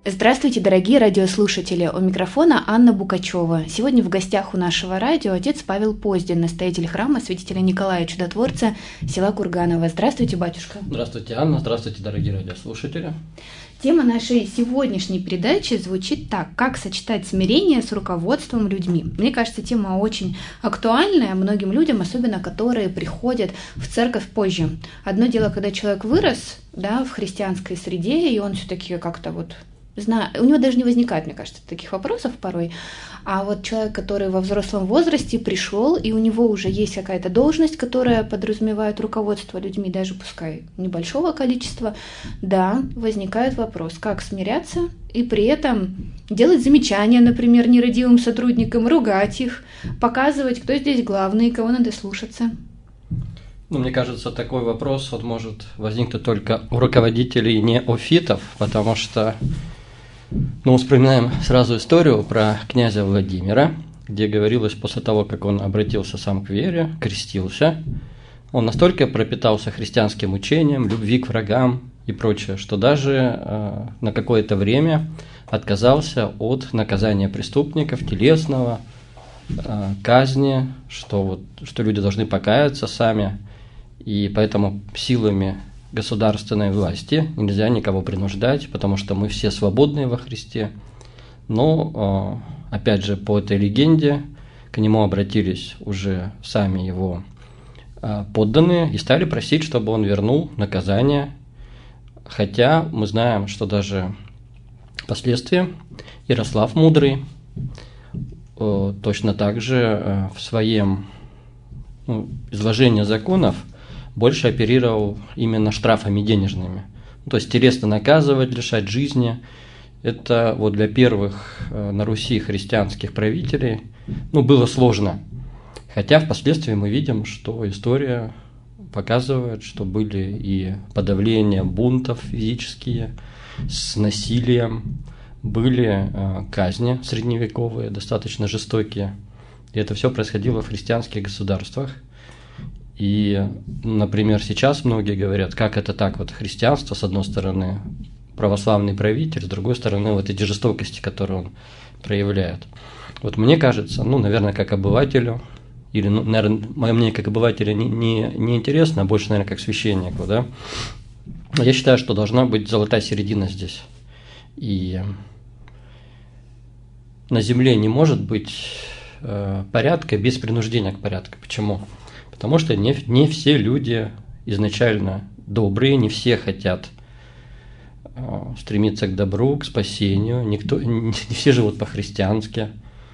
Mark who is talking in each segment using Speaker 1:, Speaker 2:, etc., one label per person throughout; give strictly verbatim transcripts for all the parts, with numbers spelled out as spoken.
Speaker 1: Здравствуйте, дорогие радиослушатели! У микрофона Анна Букачева. Сегодня в гостях у нашего радио отец Павел Поздин, настоятель храма святителя Николая Чудотворца, села Курганово. Здравствуйте, батюшка!
Speaker 2: Здравствуйте, Анна! Здравствуйте, дорогие радиослушатели!
Speaker 1: Тема нашей сегодняшней передачи звучит так: как сочетать смирение с руководством людьми. Мне кажется, тема очень актуальная многим людям, особенно которые приходят в церковь позже. Одно дело, когда человек вырос, да, в христианской среде, и он все-таки как-то вот знаю, у него даже не возникает, мне кажется, таких вопросов порой. А вот человек, который во взрослом возрасте пришел, и у него уже есть какая-то должность, которая подразумевает руководство людьми, даже пускай небольшого количества, да, возникает вопрос, как смиряться и при этом делать замечания, например, нерадивым сотрудникам, ругать их, показывать, кто здесь главный, кого надо слушаться.
Speaker 2: Ну, мне кажется, такой вопрос вот может возникнуть только у руководителей неофитов, потому что ну, вспоминаем сразу историю про князя Владимира, где говорилось, после того, как он обратился сам к вере, крестился, он настолько пропитался христианским учением, любви к врагам и прочее, что даже э, на какое-то время отказался от наказания преступников, телесного, э, казни, что, вот, что люди должны покаяться сами, и поэтому силами государственной власти нельзя никого принуждать, потому что мы все свободные во Христе. Но, опять же, по этой легенде к нему обратились уже сами его подданные и стали просить, чтобы он вернул наказание. Хотя мы знаем, что даже впоследствии Ярослав Мудрый точно так же в своем ну, изложении законов больше оперировал именно штрафами денежными. То есть телесно наказывать, лишать жизни. Это вот для первых на Руси христианских правителей ну, было сложно. Хотя впоследствии мы видим, что история показывает, что были и подавления бунтов физические с насилием, были казни средневековые, достаточно жестокие. И это все происходило в христианских государствах. И, например, сейчас многие говорят, как это так, вот христианство, с одной стороны, православный правитель, с другой стороны, вот эти жестокости, которые он проявляет. Вот мне кажется, ну, наверное, как обывателю, или, ну, наверное, мое мнение как обывателя не, не, не интересно, а больше, наверное, как священнику, да, я считаю, что должна быть золотая середина здесь. И на земле не может быть э, порядка без принуждения к порядку. Почему? Потому что не, не все люди изначально добрые, не все хотят э, стремиться к добру, к спасению, никто, не, не все живут по-христиански.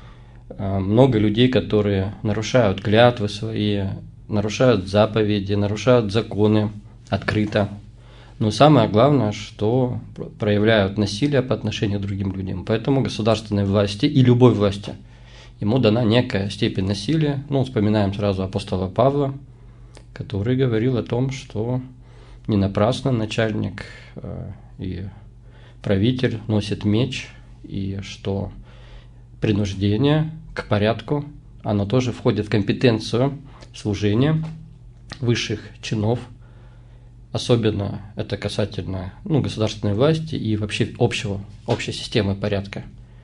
Speaker 2: Э, много людей, которые нарушают клятвы свои, нарушают заповеди, нарушают законы открыто. Но самое главное, что проявляют насилие по отношению к другим людям. Поэтому государственной власти и любой власти ему дана некая степень насилия. Ну, вспоминаем сразу апостола Павла, который говорил о том, что не напрасно начальник э, и правитель носит меч, и что принуждение к порядку, оно тоже входит в компетенцию служения высших чинов. Особенно это касательно ну, государственной власти и вообще общего, общей системы порядка.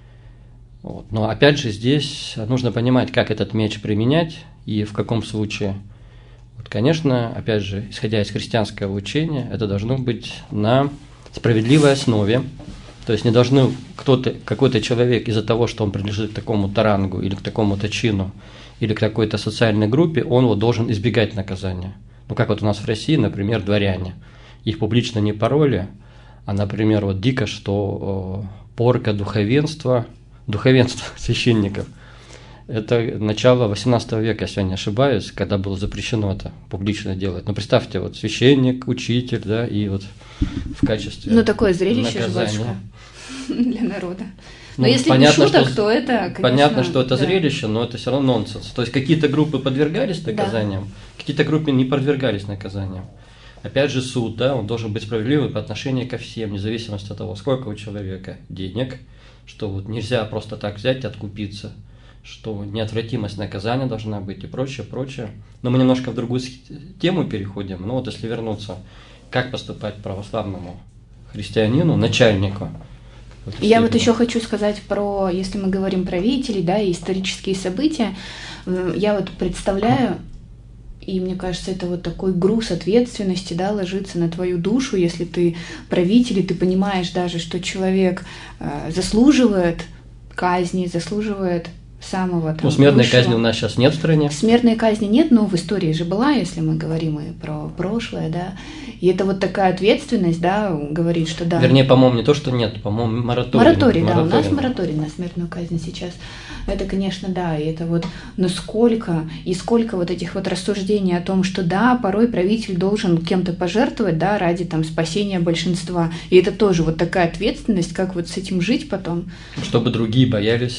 Speaker 2: Вот. Но опять же здесь нужно понимать, как этот меч применять и в каком случае. Вот, конечно, опять же, исходя из христианского учения, это должно быть на справедливой основе. То есть не должны кто-то, какой-то человек из-за того, что он принадлежит к такому-то рангу или к такому-то чину или к какой-то социальной группе, он вот должен избегать наказания. Ну, как вот у нас в России, например, дворяне. Их публично не пороли, а, например, вот дико, что э, порка духовенства, духовенство священников. Это начало восемнадцатого века, если я не ошибаюсь, когда было запрещено это публично делать. Ну, представьте, вот священник, учитель, да, и вот в качестве
Speaker 1: ну, такое зрелище
Speaker 2: наказания
Speaker 1: для народа. Но
Speaker 2: ну,
Speaker 1: если
Speaker 2: понятно,
Speaker 1: не шуток,
Speaker 2: что,
Speaker 1: то это, конечно,
Speaker 2: понятно, что это
Speaker 1: да.
Speaker 2: зрелище, но это все равно нонсенс. То есть какие-то группы подвергались наказаниям, да. Какие-то группы не подвергались наказаниям. Опять же, суд, да, он должен быть справедливым по отношению ко всем, вне зависимости от того, сколько у человека денег, что вот нельзя просто так взять и откупиться, что неотвратимость наказания должна быть и прочее, прочее. Но мы немножко в другую тему переходим. Ну вот если вернуться, как поступать православному христианину, начальнику, Вот
Speaker 1: Я вот еще хочу сказать про, если мы говорим про правителей, да, и исторические события, я вот представляю, и мне кажется, это вот такой груз ответственности, да, ложится на твою душу, если ты правитель, и ты понимаешь даже, что человек э, заслуживает казни, заслуживает самого там,
Speaker 2: ну, смертной
Speaker 1: высшего.
Speaker 2: казни у нас сейчас нет в стране.
Speaker 1: Смертной казни нет, но в истории же была, если мы говорим и про прошлое, да. И это вот такая ответственность, да, говорит, что да.
Speaker 2: Вернее, по-моему, не то, что нет, по-моему, мораторий.
Speaker 1: Мораторий, да,
Speaker 2: мораторий.
Speaker 1: у нас мораторий на смертную казнь сейчас. Это, конечно, да, и это вот насколько и сколько вот этих вот рассуждений о том, что да, порой правитель должен кем-то пожертвовать, да, ради там спасения большинства. И это тоже вот такая ответственность, как вот с этим жить потом.
Speaker 2: Чтобы другие боялись.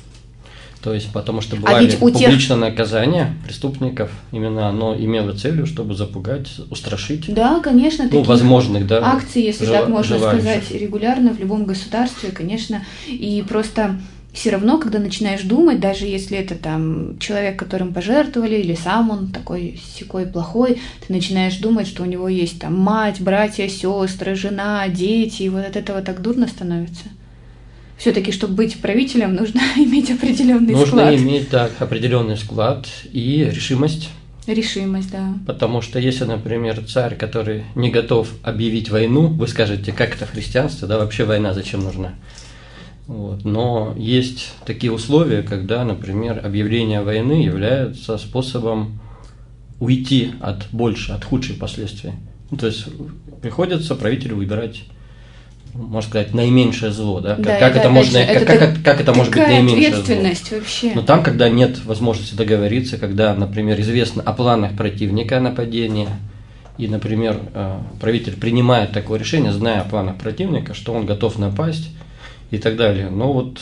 Speaker 2: То есть, потому что бывали
Speaker 1: а ведь у
Speaker 2: публичное
Speaker 1: тех...
Speaker 2: наказание преступников, именно оно имело целью, чтобы запугать, устрашить.
Speaker 1: Да, конечно,
Speaker 2: ну,
Speaker 1: таких
Speaker 2: возможных, да,
Speaker 1: акций, если
Speaker 2: жел...
Speaker 1: так можно
Speaker 2: желающих.
Speaker 1: сказать, регулярно в любом государстве, конечно. И просто все равно, когда начинаешь думать, даже если это там человек, которым пожертвовали, или сам он такой сякой плохой, ты начинаешь думать, что у него есть там мать, братья, сестры, жена, дети, и вот от этого так дурно становится. Все-таки, чтобы быть правителем, нужно иметь определенный
Speaker 2: нужно
Speaker 1: склад.
Speaker 2: Нужно иметь, так, определенный склад и решимость.
Speaker 1: Решимость, да.
Speaker 2: Потому что если, например, царь, который не готов объявить войну, вы скажете, как это в христианстве, да, вообще война зачем нужна? Вот. Но есть такие условия, когда, например, объявление войны является способом уйти от больше, от худших последствий. Ну, то есть приходится правителю выбирать, можно сказать, наименьшее зло, да?
Speaker 1: Да,
Speaker 2: как,
Speaker 1: это,
Speaker 2: это можно,
Speaker 1: же,
Speaker 2: как,
Speaker 1: это
Speaker 2: как, как это может быть наименьшее зло?
Speaker 1: Ответственность вообще.
Speaker 2: Но там, когда нет возможности договориться, когда, например, известно о планах противника нападения, и, например, правитель принимает такое решение, зная о планах противника, что он готов напасть и так далее. Но вот,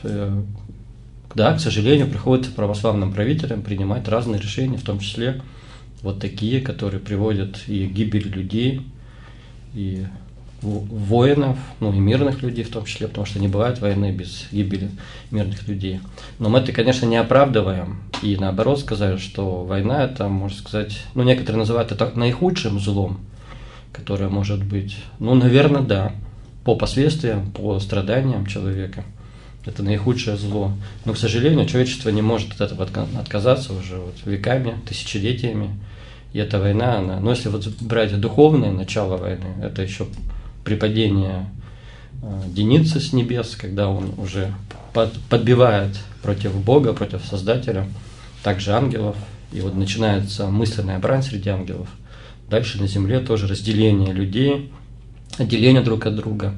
Speaker 2: да, к сожалению, приходится православным правителям принимать разные решения, в том числе вот такие, которые приводят и к гибели людей, и воинов, ну и мирных людей в том числе, потому что не бывает войны без гибели мирных людей. Но мы это, конечно, не оправдываем, и наоборот сказать, что война это, можно сказать, ну некоторые называют это наихудшим злом, которое может быть, ну, наверное, да, по последствиям, по страданиям человека. Это наихудшее зло. Но, к сожалению, человечество не может от этого отказаться уже вот веками, тысячелетиями. И эта война, она, ну если вот брать духовное начало войны, это еще припадение э, Деницы с небес, когда он уже под, подбивает против Бога, против Создателя, также ангелов. И вот начинается мысленная брань среди ангелов. Дальше на земле тоже разделение людей, отделение друг от друга,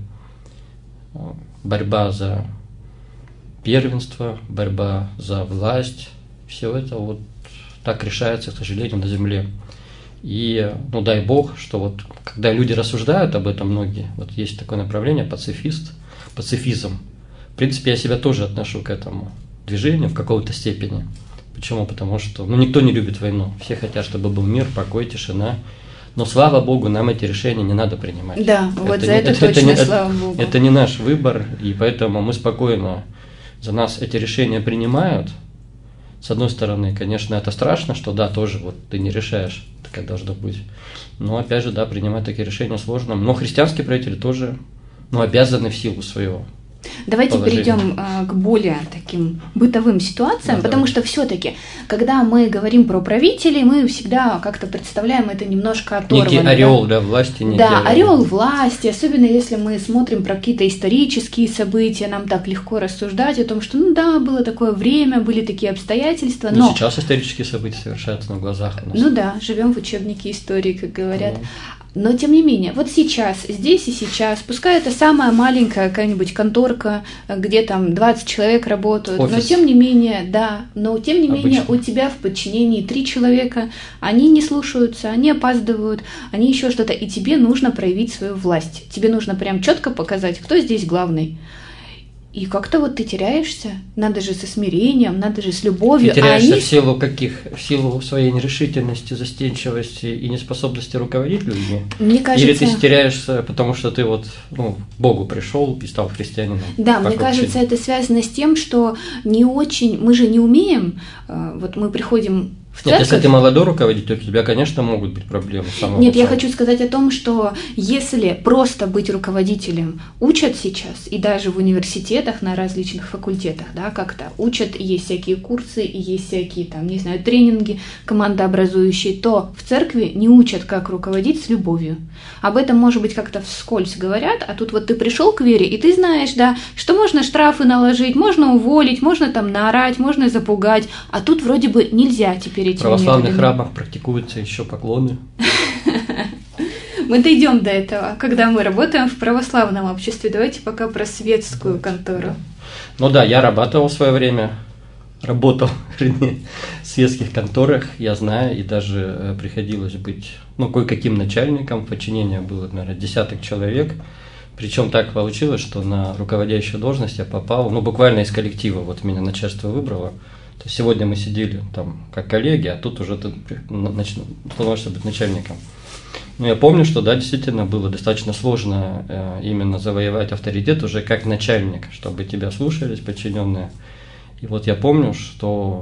Speaker 2: борьба за первенство, борьба за власть. Все это вот так решается, к сожалению, на земле. И, ну, дай Бог, что вот, когда люди рассуждают об этом многие, вот есть такое направление, пацифист, пацифизм. В принципе, я себя тоже отношу к этому движению в какой-то степени. Почему? Потому что, ну, никто не любит войну. Все хотят, чтобы был мир, покой, тишина. Но, слава Богу, нам эти решения не надо принимать.
Speaker 1: Да, вот
Speaker 2: это
Speaker 1: за
Speaker 2: не,
Speaker 1: это,
Speaker 2: это
Speaker 1: точно,
Speaker 2: это,
Speaker 1: слава
Speaker 2: это,
Speaker 1: Богу.
Speaker 2: Это не наш выбор, и поэтому мы спокойно, за нас эти решения принимают. С одной стороны, конечно, это страшно, что да, тоже вот ты не решаешь, так должно быть. Но опять же, да, принимать такие решения сложно. Но христианские правители тоже, ну, обязаны в силу своего.
Speaker 1: Давайте
Speaker 2: положение.
Speaker 1: перейдем а, к более таким бытовым ситуациям,
Speaker 2: Ну,
Speaker 1: потому
Speaker 2: да.
Speaker 1: что все-таки, когда мы говорим про правителей, мы всегда как-то представляем это немножко оторванно.
Speaker 2: Некий ореол, да, власти. Некий
Speaker 1: Да,
Speaker 2: ореол.
Speaker 1: ореол власти, особенно если мы смотрим про какие-то исторические события, нам так легко рассуждать о том, что, ну да, было такое время, были такие обстоятельства, но...
Speaker 2: Но сейчас исторические события совершаются на глазах у нас.
Speaker 1: Ну да, живем в учебнике истории, как говорят.
Speaker 2: Ну.
Speaker 1: Но тем не менее, вот сейчас, здесь и сейчас, пускай это самая маленькая какая-нибудь конторка, где там двадцать человек работают,
Speaker 2: Офис.
Speaker 1: но тем не менее, да, но тем не менее
Speaker 2: Обычно.
Speaker 1: у тебя в подчинении три человека, они не слушаются, они опаздывают, они еще что-то, и тебе нужно проявить свою власть. Тебе нужно прям четко показать, кто здесь главный. И как-то вот ты теряешься, надо же со смирением, надо же с любовью.
Speaker 2: Ты теряешься
Speaker 1: а они...
Speaker 2: в силу каких? В силу своей нерешительности, застенчивости и неспособности руководить людьми?
Speaker 1: Мне кажется...
Speaker 2: Или ты теряешься, потому что ты вот, ну, к Богу пришел и стал христианином?
Speaker 1: Да,
Speaker 2: как
Speaker 1: мне
Speaker 2: вообще?
Speaker 1: кажется, это связано с тем, что не очень, мы же не умеем, вот мы приходим В
Speaker 2: Нет,
Speaker 1: церковь...
Speaker 2: если ты молодой руководитель, у тебя, конечно, могут быть проблемы.
Speaker 1: Нет, я хочу сказать о том, что если просто быть руководителем учат сейчас, и даже в университетах на различных факультетах, да, как-то учат, есть всякие курсы, и есть всякие, там, не знаю, тренинги командообразующие, то в церкви не учат, как руководить с любовью. Об этом, может быть, как-то вскользь говорят, а тут вот ты пришел к вере, и ты знаешь, да, что можно штрафы наложить, можно уволить, можно там наорать, можно запугать, а тут вроде бы нельзя теперь.
Speaker 2: В православных храмах практикуются еще поклоны.
Speaker 1: Мы дойдем до этого, когда мы работаем в православном обществе. Давайте пока про светскую контору.
Speaker 2: Ну да, я работал в свое время, работал в светских конторах, я знаю, и даже приходилось быть, ну, кое-каким начальником. Подчинение было, наверное, десяток человек. Причем так получилось, что на руководящую должность я попал, ну, буквально из коллектива, вот меня начальство выбрало. То есть сегодня мы сидели там как коллеги, а тут уже ты становишься быть начальником. Но я помню, что да, действительно было достаточно сложно э, именно завоевать авторитет уже как начальник, чтобы тебя слушались подчиненные. И вот я помню, что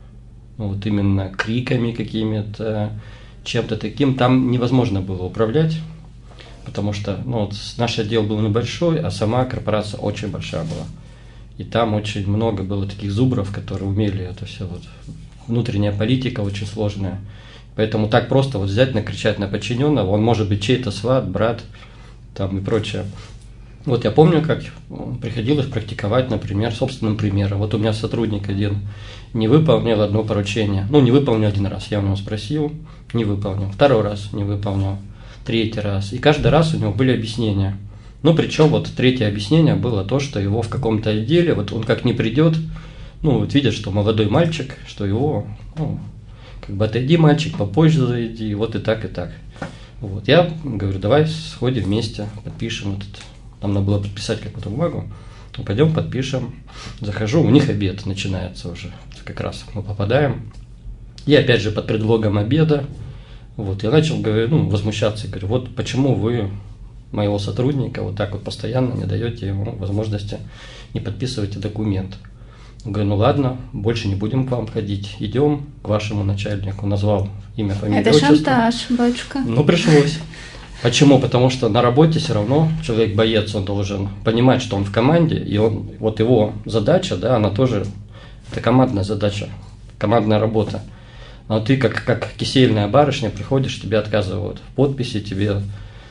Speaker 2: ну, вот именно криками какими-то, чем-то таким, там невозможно было управлять, потому что ну, вот наш отдел был небольшой, а сама корпорация очень большая была. И там очень много было таких зубров, которые умели это все. Вот. Внутренняя политика очень сложная. Поэтому так просто вот взять, накричать на подчиненного, он может быть чей-то сват, брат там и прочее. Вот я помню, как приходилось практиковать, например, собственным примером. Вот у меня сотрудник один не выполнил одно поручение. Ну, не выполнил один раз. Я у него спросил, не выполнил. Второй раз не выполнил. Третий раз. И каждый раз у него были объяснения. Ну, причем вот третье объяснение было то, что его в каком-то отделе, вот он как не придет, ну, вот видят, что молодой мальчик, что его, ну, как бы отойди, мальчик, попозже зайди, вот и так, и так. Вот, я говорю, давай сходим вместе, подпишем этот, нам надо было подписать какую-то бумагу, пойдем подпишем, захожу, у них обед начинается уже, как раз мы попадаем, и опять же под предлогом обеда, вот, я начал, говорю, ну, возмущаться, говорю, вот почему вы моего сотрудника вот так вот постоянно не даете ему возможности, не подписывайте документ. Говорю, ну ладно, больше не будем к вам ходить, идем к вашему начальнику. Назвал имя, фамилию,
Speaker 1: это отчество. Шантаж, батюшка.
Speaker 2: Ну, пришлось. Почему? Потому что на работе все равно человек-боец, он должен понимать, что он в команде, и он, вот его задача, да, она тоже, это командная задача, командная работа. Но ты как, как кисельная барышня приходишь, тебе отказывают в подписи, тебе...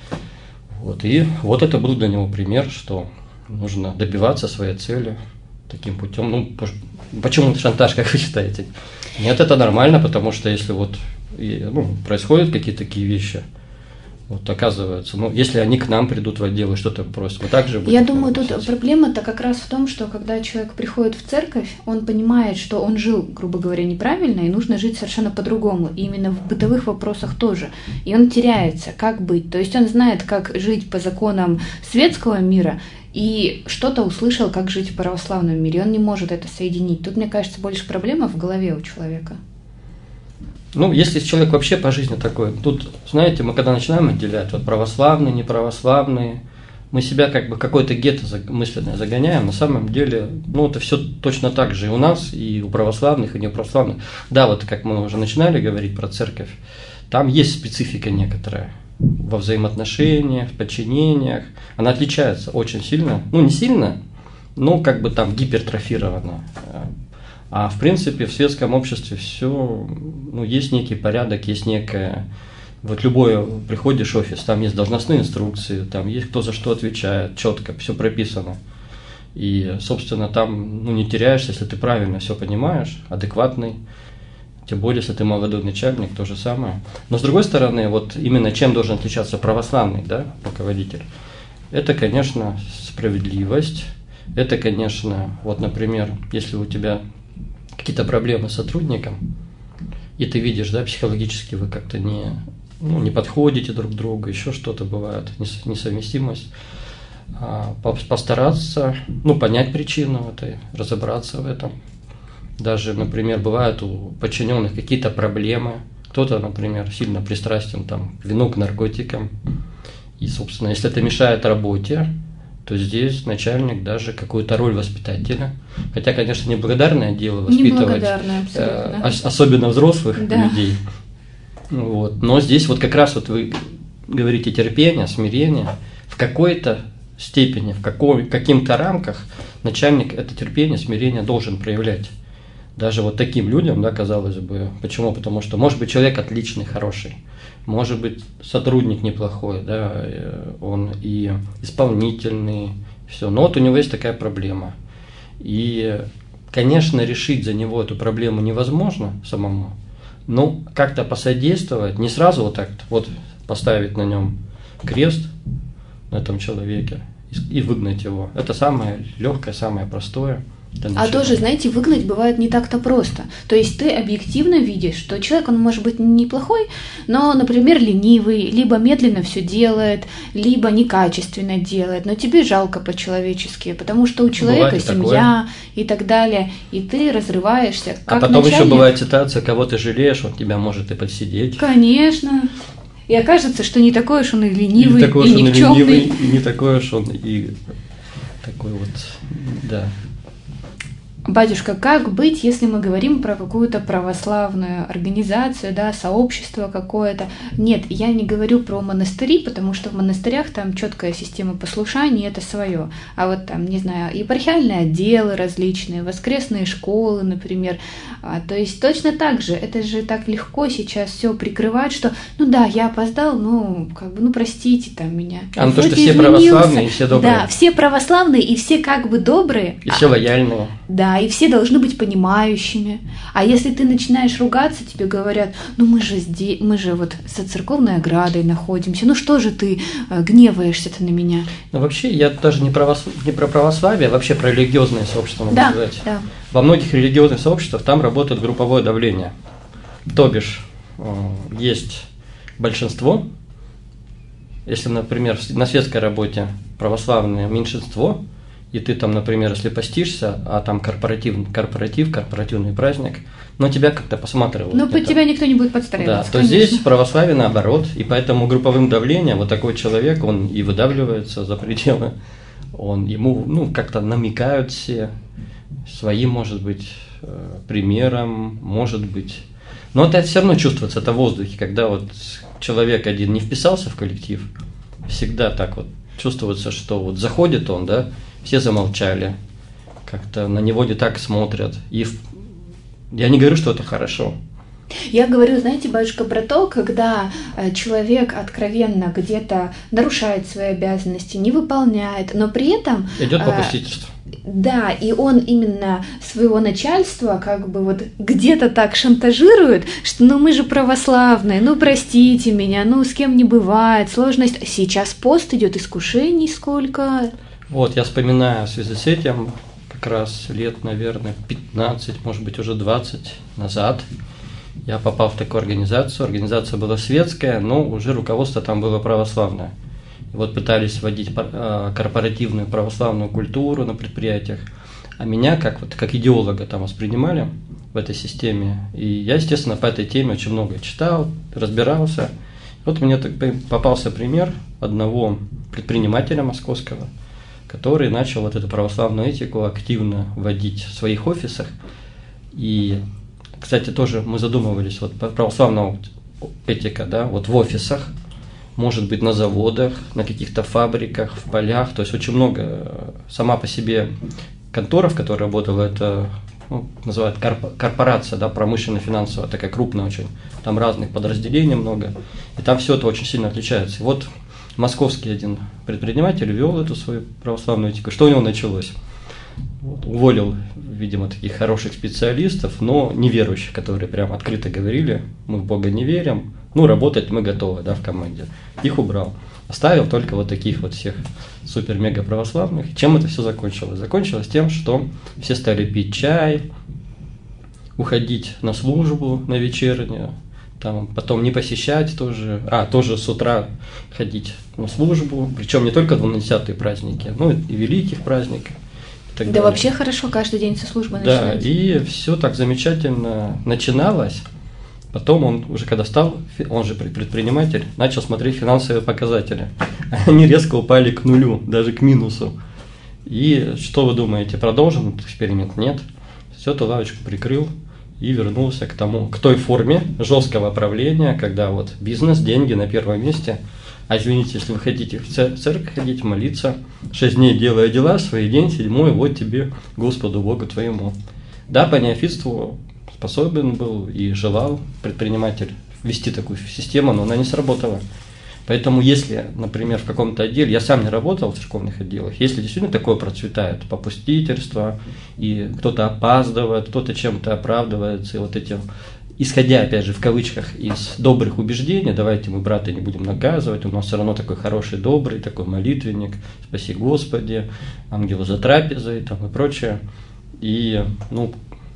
Speaker 2: Вот, и вот это был для него пример, что нужно добиваться своей цели таким путем. Ну, почему шантаж, как вы считаете? Нет, это нормально, потому что если вот и, ну, происходят какие-то такие вещи, вот оказывается, ну, если они к нам придут в отдел и что-то просят, мы также будем.
Speaker 1: Я думаю, тут проблема-то как раз в том, что когда человек приходит в церковь, он понимает, что он жил, грубо говоря, неправильно, и нужно жить совершенно по-другому, и именно в бытовых вопросах тоже. И он теряется, как быть. То есть он знает, как жить по законам светского мира, и что-то услышал, как жить в православном мире. Он не может это соединить. Тут, мне кажется, больше проблема в голове у человека.
Speaker 2: Ну, если человек вообще по жизни такой, тут, знаете, мы когда начинаем отделять, вот православные, неправославные, мы себя как бы какое-то гетто мысленное загоняем, на самом деле, ну, это все точно так же и у нас, и у православных, и неправославных. Да, вот как мы уже начинали говорить про церковь, там есть специфика некоторая во взаимоотношениях, в подчинениях, она отличается очень сильно, ну, не сильно, но как бы там гипертрофирована. А в принципе в светском обществе все, ну, есть некий порядок, есть некая, вот любое, приходишь в офис, там есть должностные инструкции, там есть кто за что отвечает, четко, все прописано. И, собственно, там, ну, не теряешься, если ты правильно все понимаешь, адекватный, тем более, если ты молодой начальник, то же самое. Но с другой стороны, вот именно чем должен отличаться православный, да, руководитель, это, конечно, справедливость, это, конечно, вот, например, если у тебя какие-то проблемы с сотрудником, и ты видишь, да, психологически вы как-то не, ну, не подходите друг к другу, еще что-то бывает, несовместимость, а, постараться, ну, понять причину этой, разобраться в этом. Даже, например, бывают у подчиненных какие-то проблемы, кто-то, например, сильно пристрастен там, к вину, к наркотикам, и, собственно, если это мешает работе, то здесь начальник даже какую-то роль воспитателя. Хотя, конечно, неблагодарное дело воспитывать, э, особенно взрослых да. людей. Вот. Но здесь вот как раз вот вы говорите терпение, смирение. В какой-то степени, в какой, каким-то рамках начальник это терпение, смирение должен проявлять. Даже вот таким людям, да, казалось бы. Почему? Потому что может быть человек отличный, хороший. Может быть сотрудник неплохой, да, он и исполнительный, все. Но вот у него есть такая проблема. И, конечно, решить за него эту проблему невозможно самому. Ну, как-то посодействовать, не сразу вот так вот поставить на нем крест, на этом человеке, и выгнать его. Это самое легкое, самое простое.
Speaker 1: А тоже, знаете, выгнать бывает не так-то просто. То есть ты объективно видишь, что человек, он может быть неплохой, но, например, ленивый, либо медленно все делает, либо некачественно делает, но тебе жалко по-человечески, потому что у человека бывает семья и, и так далее, и ты разрываешься. Как
Speaker 2: а потом
Speaker 1: начальник...
Speaker 2: еще бывает ситуация, кого ты жалеешь, он тебя может и подсидеть.
Speaker 1: Конечно. И окажется, что не такой уж он и ленивый,
Speaker 2: и, такой
Speaker 1: и никчемный.
Speaker 2: Ленивый, и не такой уж он и такой вот, да.
Speaker 1: Батюшка, как быть, если мы говорим про какую-то православную организацию, да, сообщество какое-то? Нет, я не говорю про монастыри, потому что в монастырях там четкая система послушания, это свое. А вот там, не знаю, епархиальные отделы различные, воскресные школы, например. А, то есть точно так же, это же так легко сейчас все прикрывать, что, ну да, я опоздал, ну, как бы, ну, простите там меня.
Speaker 2: А ну то, что все православные и все добрые.
Speaker 1: Да, все православные и все как бы добрые.
Speaker 2: И все лояльные.
Speaker 1: Да, и все должны быть понимающими. А если ты начинаешь ругаться, тебе говорят, ну мы же здесь, мы же вот за церковной оградой находимся, ну что же ты гневаешься-то на меня?
Speaker 2: Ну вообще я даже не, православ... не про православие, а вообще про религиозные сообщества могу
Speaker 1: да,
Speaker 2: сказать.
Speaker 1: Да.
Speaker 2: Во многих религиозных сообществах там работает групповое давление. То бишь есть большинство, если, например, на светской работе православное меньшинство, и ты там, например, если постишься, а там корпоратив, корпоратив, корпоративный праздник, но тебя как-то посматривают.
Speaker 1: Но под тебя никто не будет подстраиваться.
Speaker 2: Да, то здесь православие наоборот, и поэтому групповым давлением вот такой человек, он и выдавливается за пределы, он, ему ну, как-то намекают все, своим, может быть, примером, может быть. Но это все равно чувствуется, это в воздухе, когда вот человек один не вписался в коллектив, всегда так вот чувствуется, что вот заходит он, да, все замолчали, как-то на него не так смотрят. И в... я не говорю, что это хорошо.
Speaker 1: Я говорю, знаете, батюшка, про то, когда человек откровенно где-то нарушает свои обязанности, не выполняет, но при этом...
Speaker 2: Идет попустительство.
Speaker 1: Да, и он именно своего начальства как бы вот где-то так шантажирует, что ну мы же православные, ну простите меня, ну с кем не бывает, сложность. Сейчас пост идет, искушений сколько...
Speaker 2: Вот, я вспоминаю в связи с этим, как раз лет, наверное, пятнадцать, может быть, уже двадцать назад, я попал в такую организацию. Организация была светская, но уже руководство там было православное. И вот пытались вводить корпоративную православную культуру на предприятиях, а меня как, вот, как идеолога там воспринимали в этой системе. И я, естественно, по этой теме очень много читал, разбирался. Вот мне попался пример одного предпринимателя московского, который начал вот эту православную этику активно вводить в своих офисах. И, кстати, тоже мы задумывались, вот православная этика, да, вот в офисах, может быть, на заводах, на каких-то фабриках, в полях, то есть очень много сама по себе контора, в которой работала, это ну, называют корпорация, да, промышленно-финансовая, такая крупная очень, там разных подразделений много, и там все это очень сильно отличается. И вот московский один предприниматель вел эту свою православную этику. Что у него началось? Вот, уволил, видимо, таких хороших специалистов, но неверующих, которые прям открыто говорили, мы в Бога не верим, ну, работать мы готовы, да, в команде. Их убрал. Оставил только вот таких вот всех супер-мега православных. Чем это все закончилось? Закончилось тем, что все стали пить чай, уходить на службу, на вечернюю, там, потом не посещать тоже, а, тоже с утра ходить на службу, причем не только двунадесятые праздники, но и великих праздников. И
Speaker 1: да далее. Вообще хорошо каждый день со службы начинать.
Speaker 2: Да, и все так замечательно начиналось. Потом он уже когда стал, он же предприниматель, начал смотреть финансовые показатели. они резко упали к нулю, даже к минусу. И что вы думаете, продолжим этот эксперимент? Нет. Все, эту лавочку прикрыл и вернулся к тому, к той форме жесткого правления, когда вот бизнес, деньги на первом месте. А извините, если вы хотите в церковь ходить, молиться, шесть дней делая дела свои, день седьмой, вот тебе Господу Богу твоему. Да, по неофитству способен был и желал предприниматель ввести такую систему, но она не сработала. Поэтому если, например, в каком-то отделе, я сам не работал в церковных отделах, если действительно такое процветает, попустительство, и кто-то опаздывает, кто-то чем-то оправдывается, и вот этим, исходя, опять же, в кавычках, из добрых убеждений, давайте мы брата не будем наказывать, у нас все равно такой хороший, добрый, такой молитвенник, спаси Господи, ангелу за трапезой, там и прочее. И, ну,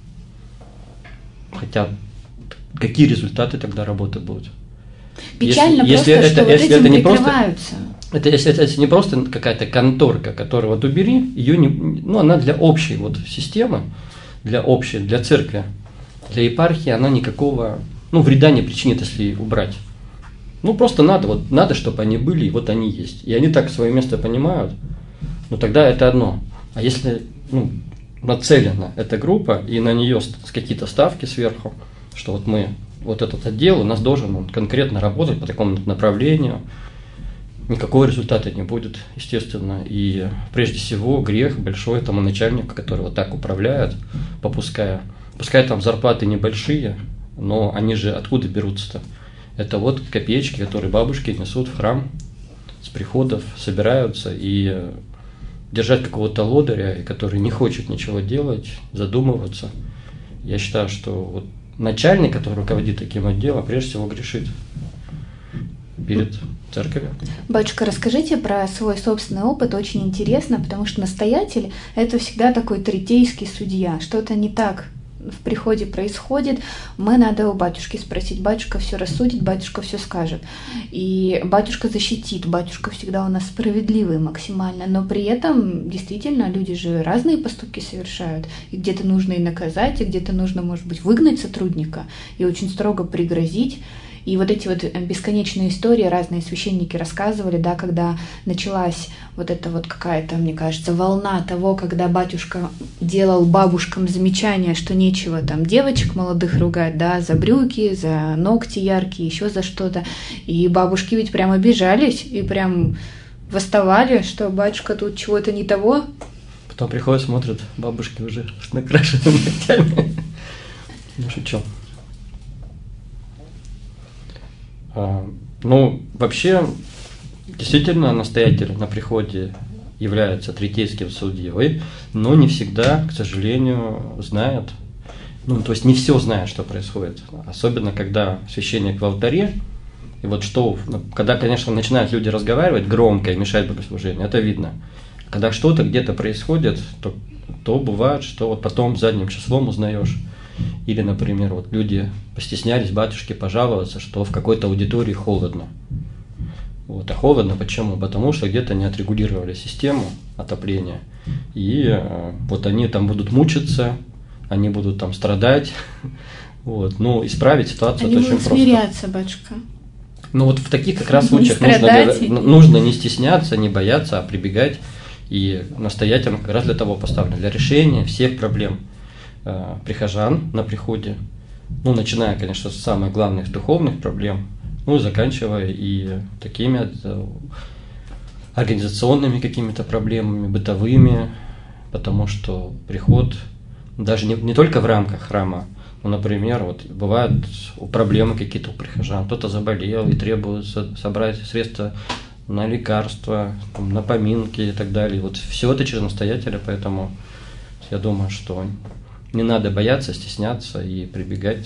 Speaker 2: хотя, какие результаты тогда работы будут?
Speaker 1: Печально
Speaker 2: если,
Speaker 1: просто,
Speaker 2: если
Speaker 1: что
Speaker 2: это,
Speaker 1: вот
Speaker 2: если
Speaker 1: этим
Speaker 2: это не
Speaker 1: прикрываются.
Speaker 2: Просто, это, если это не просто какая-то конторка, которую вот убери, ее не, ну, она для общей вот системы, для общей, для церкви, для епархии она никакого, ну, вреда не причинит, если убрать. Ну, просто надо, вот надо, чтобы они были, и вот они есть. И они так свое место понимают, ну, тогда это одно. А если, ну, нацелена эта группа, и на нее какие-то ставки сверху, что вот мы, вот этот отдел у нас должен он конкретно работать по такому направлению, никакого результата не будет, естественно. И прежде всего грех большой этому начальнику, который вот так управляет, попуская. Пускай там зарплаты небольшие, но они же откуда берутся-то? Это вот копеечки, которые бабушки несут в храм с приходов, собираются, и держать какого-то лодыря, который не хочет ничего делать, задумываться. Я считаю, что вот начальник, который руководит таким отделом, прежде всего грешит перед церковью.
Speaker 1: Батюшка, расскажите про свой собственный опыт, очень интересно, потому что настоятель – это всегда такой третейский судья. Что-то не так в приходе происходит, мы надо у батюшки спросить, батюшка все рассудит, батюшка все скажет. И батюшка защитит, батюшка всегда у нас справедливый максимально, но при этом действительно люди же разные поступки совершают. И где-то нужно и наказать, и где-то нужно, может быть, выгнать сотрудника и очень строго пригрозить. И вот эти вот бесконечные истории разные священники рассказывали, да, когда началась вот эта вот какая-то, мне кажется, волна того, когда батюшка делал бабушкам замечания, что нечего там девочек молодых ругать, да, за брюки, за ногти яркие, еще за что-то. И бабушки ведь прям обижались и прям восставали, что батюшка тут чего-то не того.
Speaker 2: Потом приходят, смотрят, бабушки уже с накрашенными ногтями. Ну, шучу. Ну, вообще, действительно, настоятель на приходе является третейским судьей, но не всегда, к сожалению, знает, ну, то есть не все знает, что происходит. Особенно, когда священник в алтаре, и вот что, когда, конечно, начинают люди разговаривать громко и мешать богослужению, это видно. Когда что-то где-то происходит, то, то бывает, что вот потом задним числом узнаешь. Или, например, вот люди постеснялись батюшке пожаловаться, что в какой-то аудитории холодно. Вот. А холодно почему? Потому что где-то не отрегулировали систему отопления. И э, вот они там будут мучиться, они будут там страдать. Вот. Ну, исправить ситуацию
Speaker 1: они
Speaker 2: это очень просто.
Speaker 1: Они будут смиряться, батюшка.
Speaker 2: Ну вот в таких как раз случаях нужно, нужно не стесняться, не бояться, а прибегать. И настоятельно как раз для того поставлено, для решения всех проблем э, прихожан на приходе. Ну, начиная, конечно, с самых главных духовных проблем, ну и заканчивая и такими э, организационными какими-то проблемами, бытовыми, потому что приход даже не, не только в рамках храма, ну, например, вот бывают проблемы какие-то у прихожан, кто-то заболел и требуется собрать средства на лекарства, там, на поминки и так далее. Вот все это через настоятеля, поэтому я думаю, что не надо бояться, стесняться и прибегать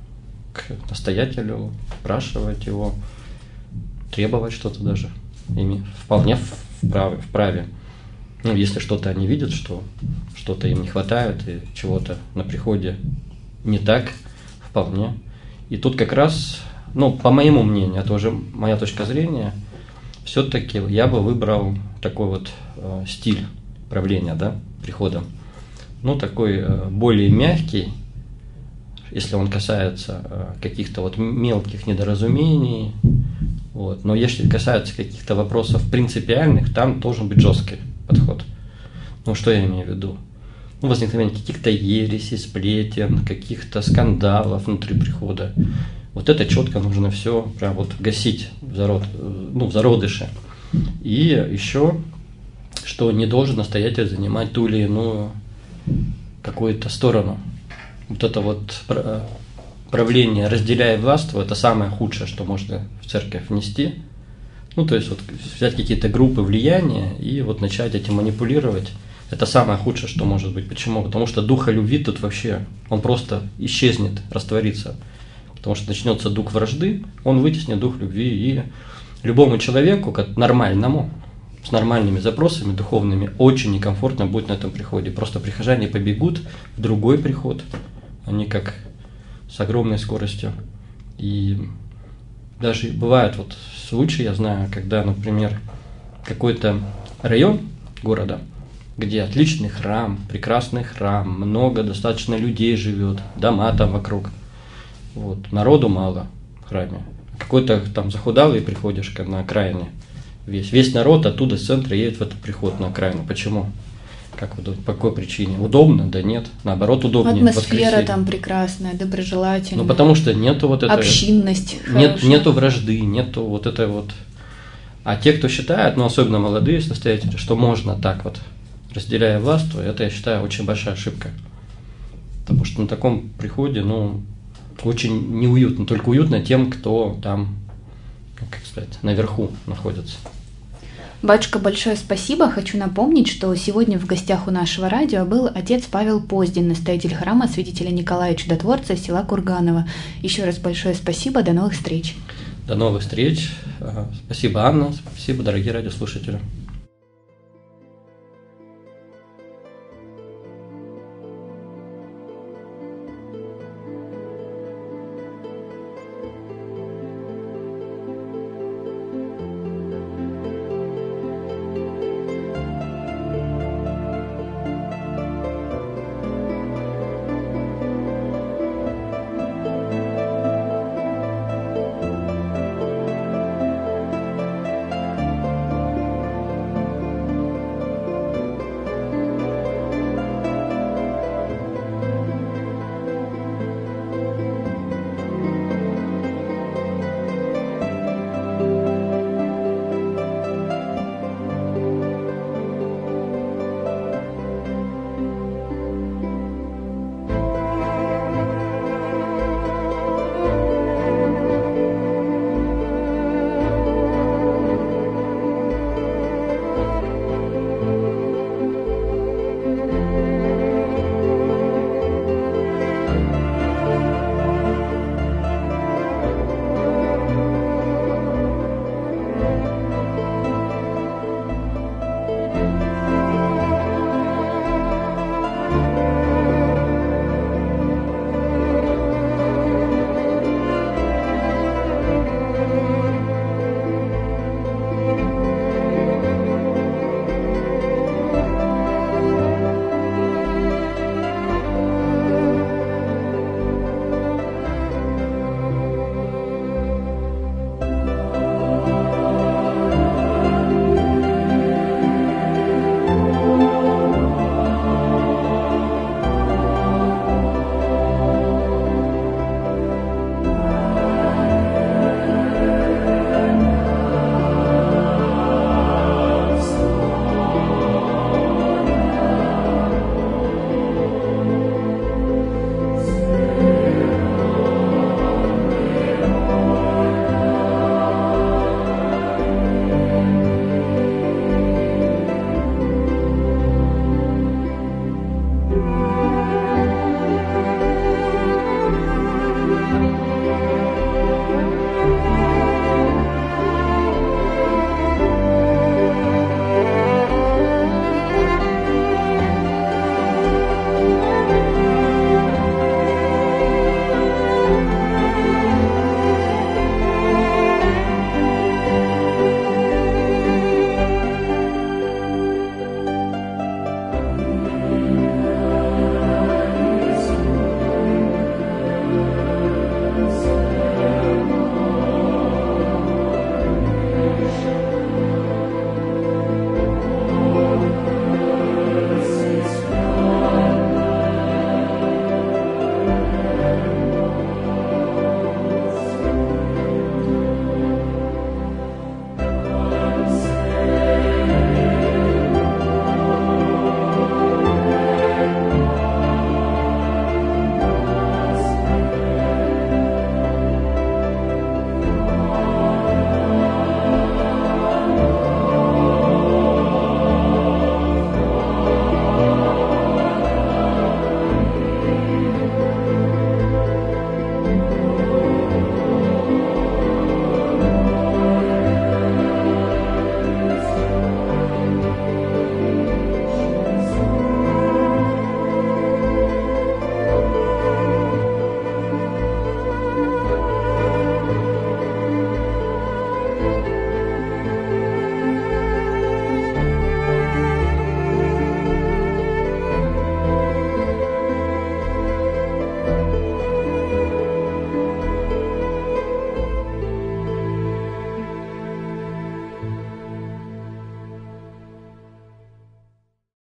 Speaker 2: к настоятелю, спрашивать его, требовать что-то даже. Ими вполне вправе. вправе. Ну, если что-то они видят, что что-то им не хватает и чего-то на приходе не так, вполне. И тут как раз, ну, по моему мнению, это уже моя точка зрения, все-таки я бы выбрал такой вот э, стиль правления, да, прихода. Ну, такой э, более мягкий, если он касается э, каких-то вот мелких недоразумений, Вот. Но если касается каких-то вопросов принципиальных, там должен быть жесткий подход. Ну, что я имею в виду? Ну, возникновение каких-то ересей, сплетен, каких-то скандалов внутри прихода. Вот это четко нужно все прям вот гасить в, зарод, ну, в зародыше. И еще, что не должен настоятель занимать ту или иную какую-то сторону. Вот это вот правление, разделяя властво, это самое худшее, что можно в церковь внести. Ну, то есть вот взять какие-то группы влияния и вот начать этим манипулировать. Это самое худшее, что может быть. Почему? Потому что духа любви тут вообще, он просто исчезнет, растворится. Потому что начнется дух вражды, он вытеснит дух любви. И любому человеку, как нормальному, с нормальными запросами духовными, очень некомфортно будет на этом приходе. Просто прихожане побегут в другой приход. Они как с огромной скоростью. И даже бывают вот случаи, я знаю, когда, например, какой-то район города, где отличный храм, прекрасный храм, много достаточно людей живет, дома там вокруг. Вот, народу мало в храме. Какой-то там захудалый приходишь на окраине. Весь, весь народ оттуда с центра едет в этот приход на окраину. Почему? Как вы думаете, по какой причине? Удобно? Да нет. Наоборот, удобнее.
Speaker 1: Атмосфера там прекрасная, доброжелательная.
Speaker 2: Ну, потому что нету вот этой...
Speaker 1: Общинность
Speaker 2: нет, нету вражды, нету вот этой вот... А те, кто считает, ну, особенно молодые настоятели, что можно так вот, разделяя власть, это, я считаю, очень большая ошибка. Потому что на таком приходе, ну, очень неуютно. Только уютно тем, кто там, как сказать, наверху находится.
Speaker 1: Батюшка, большое спасибо. Хочу напомнить, что сегодня в гостях у нашего радио был отец Павел Поздин, настоятель храма святителя Николая Чудотворца села Курганово. Еще раз большое спасибо. До новых встреч.
Speaker 2: До новых встреч. Спасибо, Анна. Спасибо, дорогие радиослушатели.